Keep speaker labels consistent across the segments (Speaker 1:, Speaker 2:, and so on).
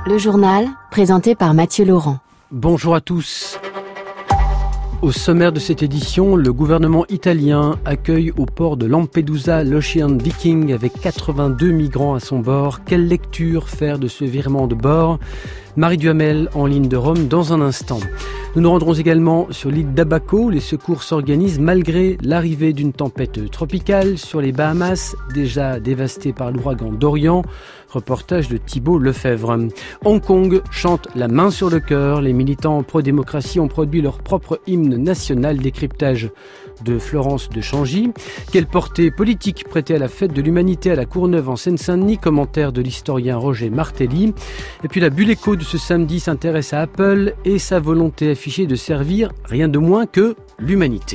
Speaker 1: Le journal, présenté par Mathieu Laurent.
Speaker 2: Bonjour à tous. Au sommaire de cette édition, le gouvernement italien accueille au port de Lampedusa l'Ocean Viking avec 82 migrants à son bord. Quelle lecture faire de ce virement de bord ? Marie Duhamel en ligne de Rome dans un instant. Nous nous rendrons également sur l'île d'Abaco. Les secours s'organisent malgré l'arrivée d'une tempête tropicale sur les Bahamas, déjà dévastée par l'ouragan Dorian. Reportage de Thibault Lefebvre. Hong Kong chante la main sur le cœur. Les militants pro-démocratie ont produit leur propre hymne national. Décryptage de Florence de Changy. Quelle portée politique prêtée à la fête de l'humanité à la Courneuve en Seine-Saint-Denis? Commentaire de l'historien Roger Martelly. Et puis la bulle écho de ce samedi s'intéresse à Apple et sa volonté affichée de servir rien de moins que l'humanité.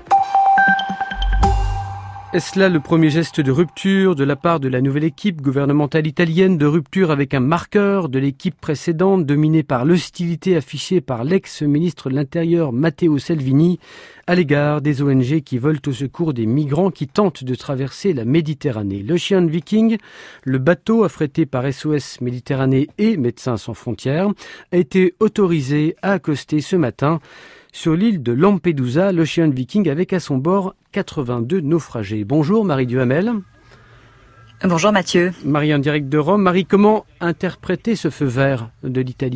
Speaker 2: Est-ce là le premier geste de rupture de la part de la nouvelle équipe gouvernementale italienne, de rupture avec un marqueur de l'équipe précédente dominée par l'hostilité affichée par l'ex-ministre de l'Intérieur Matteo Salvini à l'égard des ONG qui volent au secours des migrants qui tentent de traverser la Méditerranée? L'Ocean Viking, le bateau affrété par SOS Méditerranée et Médecins sans frontières, a été autorisé à accoster ce matin sur l'île de Lampedusa, l'Ocean Viking avec à son bord 82 naufragés. Bonjour Marie Duhamel.
Speaker 3: Bonjour Mathieu.
Speaker 2: Marie en direct de Rome. Marie, comment interpréter ce feu vert de l'Italie ?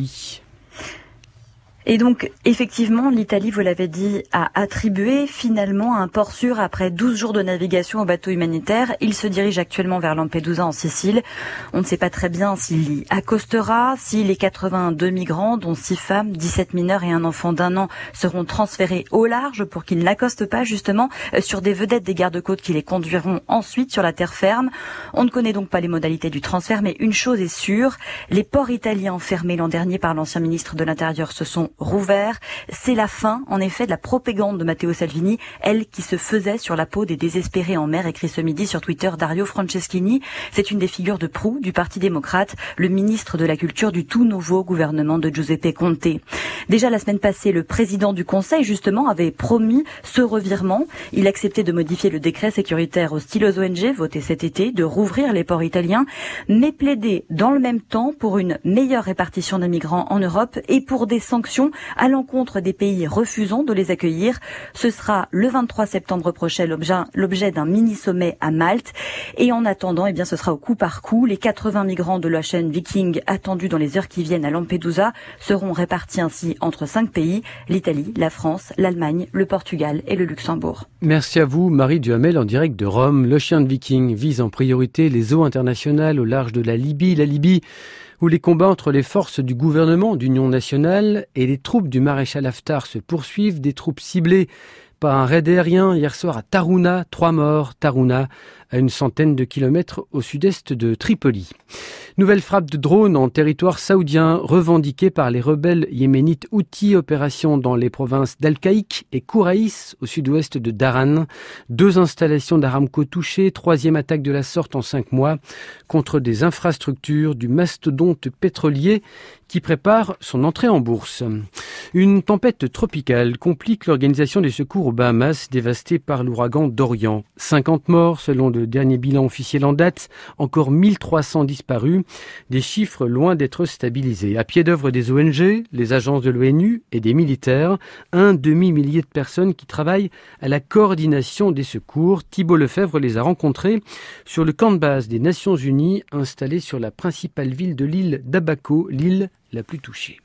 Speaker 3: Et donc, effectivement, l'Italie, vous l'avez dit, a attribué finalement un port sûr après 12 jours de navigation au bateau humanitaire. Il se dirige actuellement vers Lampedusa en Sicile. On ne sait pas très bien s'il y accostera, si les 82 migrants, dont 6 femmes, 17 mineurs et un enfant d'1 an, seront transférés au large pour qu'ils n'accostent pas justement sur des vedettes des gardes-côtes qui les conduiront ensuite sur la terre ferme. On ne connaît donc pas les modalités du transfert, mais une chose est sûre, les ports italiens fermés l'an dernier par l'ancien ministre de l'Intérieur se sont rouvert. C'est la fin, en effet, de la propagande de Matteo Salvini, elle qui se faisait sur la peau des désespérés en mer, écrit ce midi sur Twitter Dario Franceschini. C'est une des figures de proue du Parti démocrate, le ministre de la Culture du tout nouveau gouvernement de Giuseppe Conte. Déjà la semaine passée, le président du Conseil, justement, avait promis ce revirement. Il acceptait de modifier le décret sécuritaire hostile aux ONG, voté cet été, de rouvrir les ports italiens, mais plaidait dans le même temps pour une meilleure répartition des migrants en Europe et pour des sanctions à l'encontre des pays refusant de les accueillir. Ce sera le 23 septembre prochain l'objet d'un mini-sommet à Malte. Et en attendant, eh bien, ce sera au coup par coup. Les 80 migrants de l'Ocean Viking attendus dans les heures qui viennent à Lampedusa seront répartis ainsi entre 5 pays, l'Italie, la France, l'Allemagne, le Portugal et le Luxembourg.
Speaker 2: Merci à vous, Marie Duhamel, en direct de Rome. L'Ocean Viking vise en priorité les eaux internationales au large de la Libye. La Libye, où les combats entre les forces du gouvernement d'union nationale et les troupes du maréchal Haftar se poursuivent, des troupes ciblées par un raid aérien hier soir à Tarhouna, 3 morts, Tarhouna, à une centaine de kilomètres au sud-est de Tripoli. Nouvelle frappe de drone en territoire saoudien revendiquée par les rebelles yéménites Houthis, opération dans les provinces d'Al-Qaïq et Kouraïs au sud-ouest de Daran. 2 installations d'Aramco touchées, 3e attaque de la sorte en 5 mois contre des infrastructures du mastodonte pétrolier qui prépare son entrée en bourse. Une tempête tropicale complique l'organisation des secours aux Bahamas dévastées par l'ouragan Dorian. 50 morts selon le dernier bilan officiel en date, encore 1300 disparus, des chiffres loin d'être stabilisés. À pied d'œuvre des ONG, les agences de l'ONU et des militaires, un demi-millier de personnes qui travaillent à la coordination des secours. Thibault Lefebvre les a rencontrés sur le camp de base des Nations Unies installé sur la principale ville de l'île d'Abaco, l'île la plus touchée.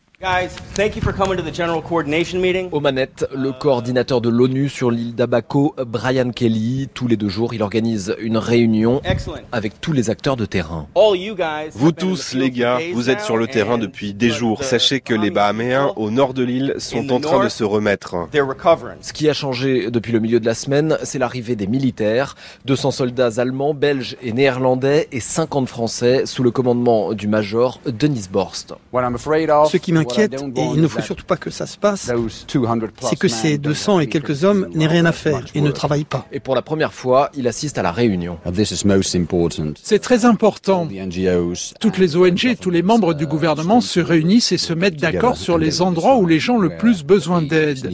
Speaker 4: Aux manettes, le coordinateur de l'ONU sur l'île d'Abaco, Brian Kelly. Tous les 2 jours, il organise une réunion avec tous les acteurs de terrain.
Speaker 5: Vous tous, les gars, vous êtes sur le terrain depuis des jours. Sachez que les Bahaméens, au nord de l'île, sont en train de se remettre.
Speaker 4: Ce qui a changé depuis le milieu de la semaine, c'est l'arrivée des militaires. 200 soldats allemands, belges et néerlandais et 50 Français sous le commandement du major Denis Borst.
Speaker 6: Ce qui m'inquiète, m'inquiète, et il ne faut surtout pas que ça se passe, c'est que ces 200 et quelques hommes n'aient rien à faire et ne travaillent pas.
Speaker 4: Et pour la première fois, il assiste à la réunion.
Speaker 7: C'est très important. Toutes les ONG, tous les membres du gouvernement se réunissent et se mettent d'accord sur les endroits où les gens ont le plus besoin d'aide.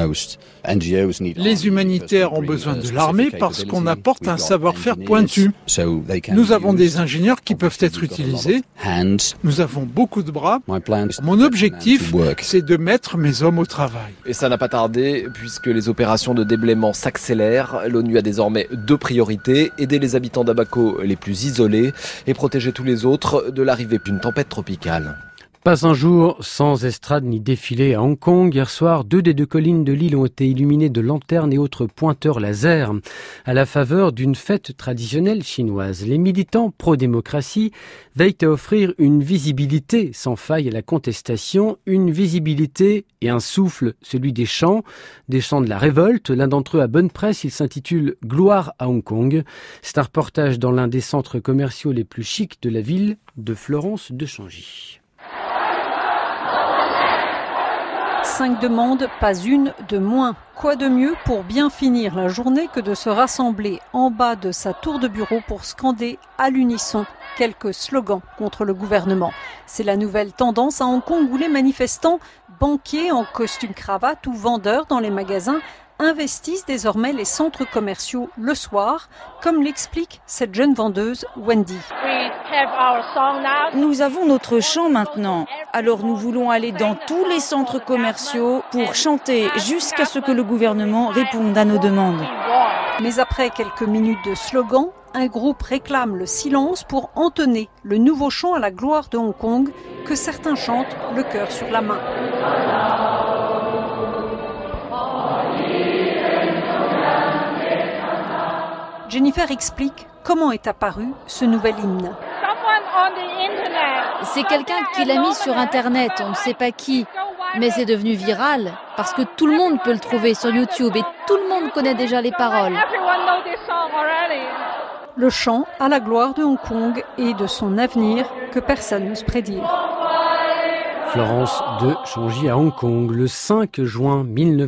Speaker 7: Les humanitaires ont besoin de l'armée parce qu'on apporte un savoir-faire pointu. Nous avons des ingénieurs qui peuvent être utilisés. Nous avons beaucoup de bras. Mon objectif, c'est de mettre mes hommes au travail.
Speaker 4: Et ça n'a pas tardé, puisque les opérations de déblaiement s'accélèrent. L'ONU a désormais 2 priorités, aider les habitants d'Abaco les plus isolés et protéger tous les autres de l'arrivée d'une tempête tropicale.
Speaker 2: Pas un jour sans estrade ni défilé à Hong Kong. Hier soir, 2 des 2 collines de l'île ont été illuminées de lanternes et autres pointeurs laser à la faveur d'une fête traditionnelle chinoise. Les militants pro-démocratie veillent à offrir une visibilité sans faille à la contestation, une visibilité et un souffle, celui des chants de la révolte. L'un d'entre eux a bonne presse, il s'intitule « Gloire à Hong Kong ». C'est un reportage dans l'un des centres commerciaux les plus chics de la ville de Florence de Changy.
Speaker 8: 5 demandes, pas une de moins. Quoi de mieux pour bien finir la journée que de se rassembler en bas de sa tour de bureau pour scander à l'unisson quelques slogans contre le gouvernement. C'est la nouvelle tendance à Hong Kong où les manifestants, banquiers en costume cravate ou vendeurs dans les magasins, investissent désormais les centres commerciaux le soir, comme l'explique cette jeune vendeuse Wendy.
Speaker 9: Nous avons notre chant maintenant, alors nous voulons aller dans tous les centres commerciaux pour chanter jusqu'à ce que le gouvernement réponde à nos demandes.
Speaker 8: Mais après quelques minutes de slogan, un groupe réclame le silence pour entonner le nouveau chant à la gloire de Hong Kong que certains chantent le cœur sur la main. Jennifer explique comment est apparu ce nouvel hymne.
Speaker 10: C'est quelqu'un qui l'a mis sur Internet, on ne sait pas qui, mais c'est devenu viral parce que tout le monde peut le trouver sur YouTube et tout le monde connaît déjà les paroles.
Speaker 8: Le chant à la gloire de Hong Kong et de son avenir que personne n'ose prédire.
Speaker 2: Florence de Changy à Hong Kong. Le 5 juin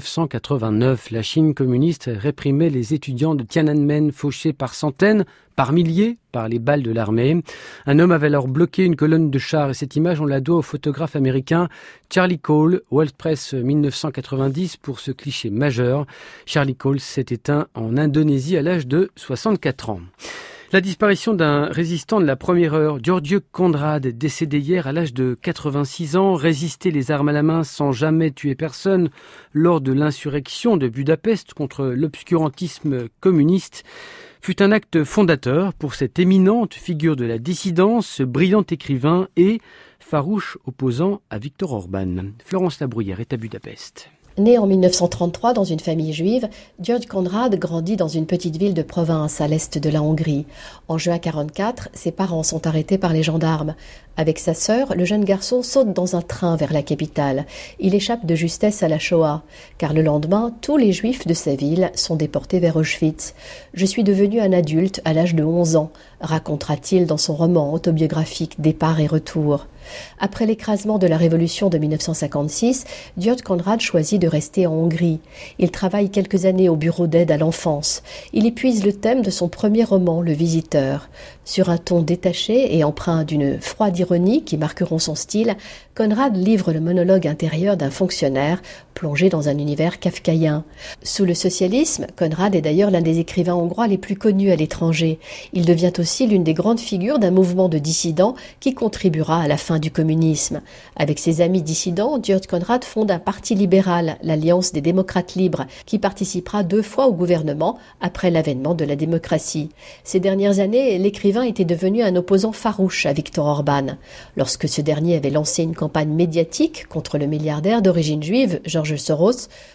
Speaker 2: 1989, la Chine communiste réprimait les étudiants de Tiananmen fauchés par centaines, par milliers, par les balles de l'armée. Un homme avait alors bloqué une colonne de chars et cette image, on la doit au photographe américain Charlie Cole, World Press 1990 pour ce cliché majeur. Charlie Cole s'est éteint en Indonésie à l'âge de 64 ans. La disparition d'un résistant de la première heure, Giorgio Konrad, décédé hier à l'âge de 86 ans, résister les armes à la main sans jamais tuer personne lors de l'insurrection de Budapest contre l'obscurantisme communiste, fut un acte fondateur pour cette éminente figure de la dissidence, ce brillant écrivain et farouche opposant à Viktor Orban. Florence Labruyère est à Budapest.
Speaker 11: Né en 1933 dans une famille juive, György Konrad grandit dans une petite ville de province à l'est de la Hongrie. En juin 1944, ses parents sont arrêtés par les gendarmes. Avec sa sœur, le jeune garçon saute dans un train vers la capitale. Il échappe de justesse à la Shoah, car le lendemain, tous les juifs de sa ville sont déportés vers Auschwitz. « Je suis devenu un adulte à l'âge de 11 ans », racontera-t-il dans son roman autobiographique Départ et retour. Après l'écrasement de la révolution de 1956, György Konrad choisit de rester en Hongrie. Il travaille quelques années au bureau d'aide à l'enfance. Il épuise le thème de son premier roman, Le Visiteur. Sur un ton détaché et empreint d'une froide ironie qui marqueront son style, Konrad livre le monologue intérieur d'un fonctionnaire plongé dans un univers kafkaïen. Sous le socialisme, Konrad est d'ailleurs l'un des écrivains hongrois les plus connus à l'étranger. Il devient aussi l'une des grandes figures d'un mouvement de dissidents qui contribuera à la fin du communisme. Avec ses amis dissidents, György Konrad fonde un parti libéral, l'Alliance des démocrates libres, qui participera 2 fois au gouvernement après l'avènement de la démocratie. Ces dernières années, l'écrivain était devenu un opposant farouche à Viktor Orban. Lorsque ce dernier avait lancé une campagne médiatique contre le milliardaire d'origine juive, George Soros,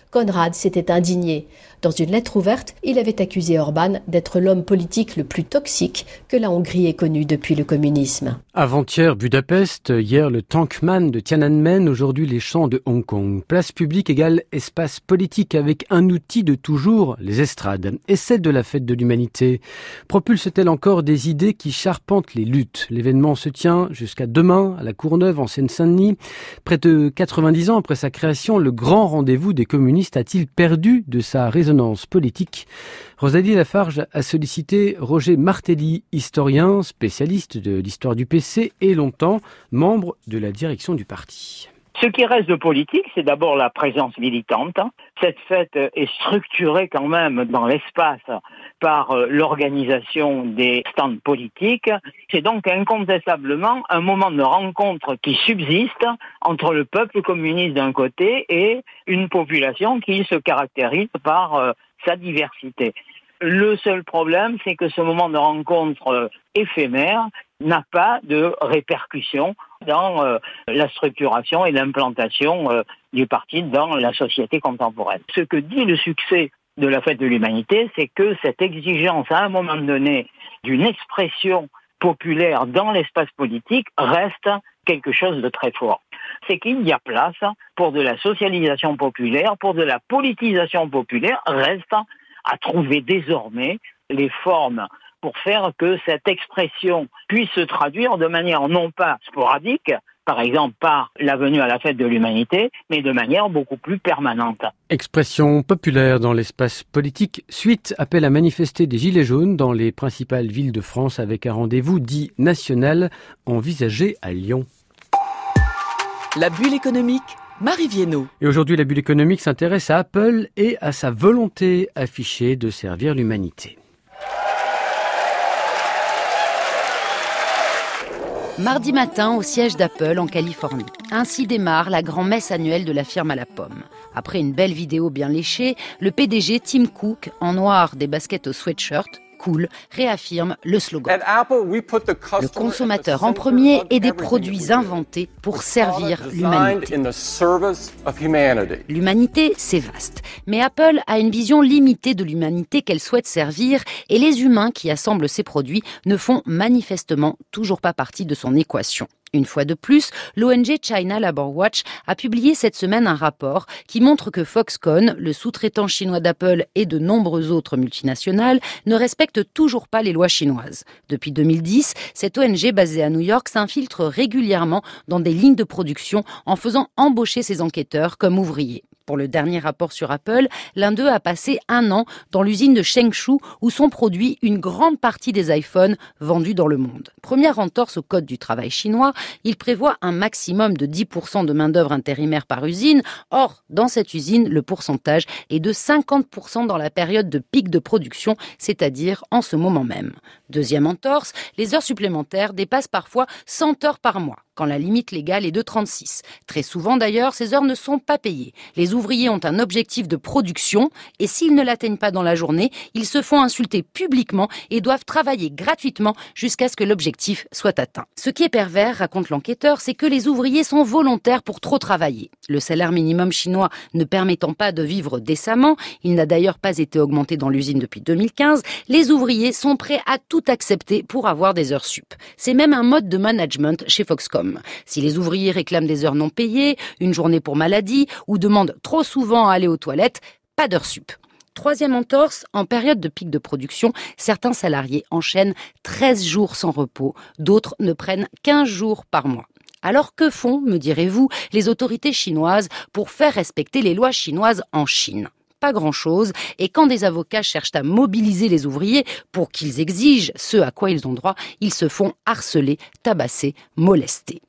Speaker 11: Konrad s'était indigné. Dans une lettre ouverte, il avait accusé Orbán d'être l'homme politique le plus toxique que la Hongrie ait connu depuis le communisme.
Speaker 2: Avant-hier, Budapest, hier le Tankman de Tiananmen, aujourd'hui les champs de Hong Kong. Place publique égale espace politique avec un outil de toujours, les estrades. Et celle de la fête de l'humanité propulse-t-elle encore des idées qui charpentent les luttes? L'événement se tient jusqu'à demain à la Courneuve en Seine-Saint-Denis. Près de 90 ans après sa création, le grand rendez-vous des communistes a-t-il perdu de sa résonance politique? Rosalie Lafarge a sollicité Roger Martelly, historien, spécialiste de l'histoire du PC et longtemps membre de la direction du parti.
Speaker 12: Ce qui reste de politique, c'est d'abord la présence militante. Cette fête est structurée quand même dans l'espace par l'organisation des stands politiques. C'est donc incontestablement un moment de rencontre qui subsiste entre le peuple communiste d'un côté et une population qui se caractérise par sa diversité. Le seul problème, c'est que ce moment de rencontre éphémère n'a pas de répercussion dans la structuration et l'implantation du parti dans la société contemporaine. Ce que dit le succès de la fête de l'humanité, c'est que cette exigence à un moment donné d'une expression populaire dans l'espace politique reste quelque chose de très fort. C'est qu'il y a place pour de la socialisation populaire, pour de la politisation populaire, reste à trouver désormais les formes pour faire que cette expression puisse se traduire de manière non pas sporadique, par exemple par la venue à la fête de l'humanité, mais de manière beaucoup plus permanente.
Speaker 2: Expression populaire dans l'espace politique. Suite, appel à manifester des gilets jaunes dans les principales villes de France avec un rendez-vous dit national envisagé à Lyon.
Speaker 13: La bulle économique, Marie Viennot.
Speaker 2: Et aujourd'hui, la bulle économique s'intéresse à Apple et à sa volonté affichée de servir l'humanité.
Speaker 14: Mardi matin, au siège d'Apple en Californie. Ainsi démarre la grand-messe annuelle de la firme à la pomme. Après une belle vidéo bien léchée, le PDG Tim Cook, en noir, des baskets au sweatshirt, cool, réaffirme le slogan. Le consommateur en premier et des produits inventés pour servir l'humanité. L'humanité, c'est vaste. Mais Apple a une vision limitée de l'humanité qu'elle souhaite servir et les humains qui assemblent ces produits ne font manifestement toujours pas partie de son équation. Une fois de plus, l'ONG China Labor Watch a publié cette semaine un rapport qui montre que Foxconn, le sous-traitant chinois d'Apple et de nombreuses autres multinationales, ne respecte toujours pas les lois chinoises. Depuis 2010, cette ONG basée à New York s'infiltre régulièrement dans des lignes de production en faisant embaucher ses enquêteurs comme ouvriers. Pour le dernier rapport sur Apple, l'un d'eux a passé 1 an dans l'usine de Changshu où sont produits une grande partie des iPhones vendus dans le monde. Première entorse au code du travail chinois, il prévoit un maximum de 10% de main-d'œuvre intérimaire par usine. Or, dans cette usine, le pourcentage est de 50% dans la période de pic de production, c'est-à-dire en ce moment même. Deuxième entorse, les heures supplémentaires dépassent parfois 100 heures par mois, quand la limite légale est de 36. Très souvent d'ailleurs, ces heures ne sont pas payées. Les ouvriers ont un objectif de production et s'ils ne l'atteignent pas dans la journée, ils se font insulter publiquement et doivent travailler gratuitement jusqu'à ce que l'objectif soit atteint. Ce qui est pervers, raconte l'enquêteur, c'est que les ouvriers sont volontaires pour trop travailler. Le salaire minimum chinois ne permettant pas de vivre décemment, il n'a d'ailleurs pas été augmenté dans l'usine depuis 2015, les ouvriers sont prêts à tout accepter pour avoir des heures sup. C'est même un mode de management chez Foxconn. Si les ouvriers réclament des heures non payées, une journée pour maladie ou demandent trop souvent à aller aux toilettes, pas d'heures sup. Troisième entorse, en période de pic de production, certains salariés enchaînent 13 jours sans repos, d'autres ne prennent qu'15 jours par mois. Alors que font, me direz-vous, les autorités chinoises pour faire respecter les lois chinoises en Chine ? Pas grand-chose, et quand des avocats cherchent à mobiliser les ouvriers pour qu'ils exigent ce à quoi ils ont droit, ils se font harceler, tabasser, molester.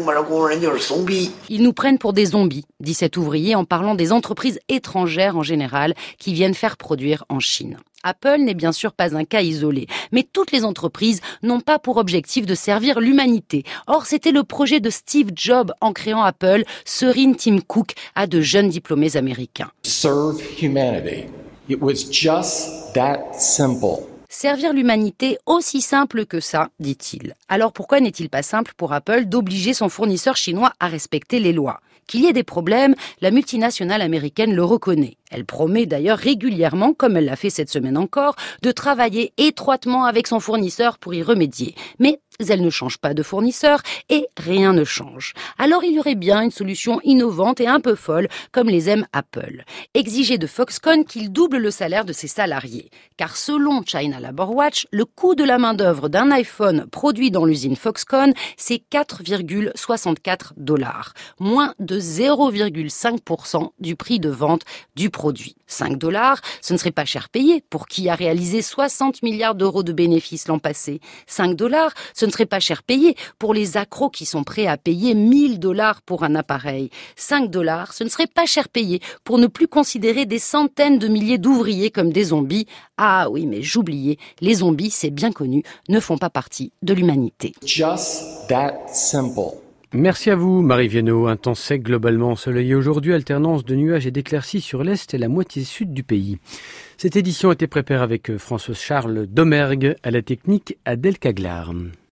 Speaker 14: Ils nous prennent pour des zombies, dit cet ouvrier en parlant des entreprises étrangères en général qui viennent faire produire en Chine. Apple n'est bien sûr pas un cas isolé, mais toutes les entreprises n'ont pas pour objectif de servir l'humanité. Or, c'était le projet de Steve Jobs en créant Apple, serine Tim Cook à de jeunes diplômés américains.
Speaker 15: Serve humanity. It was just that simple.
Speaker 14: Servir l'humanité aussi simple que ça, dit-il. Alors pourquoi n'est-il pas simple pour Apple d'obliger son fournisseur chinois à respecter les lois ? Qu'il y ait des problèmes, la multinationale américaine le reconnaît. Elle promet d'ailleurs régulièrement, comme elle l'a fait cette semaine encore, de travailler étroitement avec son fournisseur pour y remédier. Mais elle ne change pas de fournisseur et rien ne change. Alors il y aurait bien une solution innovante et un peu folle, comme les aime Apple. Exiger de Foxconn qu'il double le salaire de ses salariés. Car selon China Labor Watch, le coût de la main-d'œuvre d'un iPhone produit dans l'usine Foxconn, c'est 4,64 $, moins de 0,5% du prix de vente du produit. 5 $, ce ne serait pas cher payé pour qui a réalisé 60 milliards d'euros de bénéfices l'an passé. 5 $, ce ne serait pas cher payé pour les accros qui sont prêts à payer 1 000 $ pour un appareil. 5 $, ce ne serait pas cher payé pour ne plus considérer des centaines de milliers d'ouvriers comme des zombies. Ah oui, mais j'oubliais, les zombies, c'est bien connu, ne font pas partie de l'humanité.
Speaker 15: Just that simple.
Speaker 2: Merci à vous, Marie Viennot. Un temps sec globalement ensoleillé aujourd'hui, alternance de nuages et d'éclaircies sur l'est et la moitié sud du pays. Cette édition a été préparée avec François-Charles Domergue, à la technique Adèle Caglar.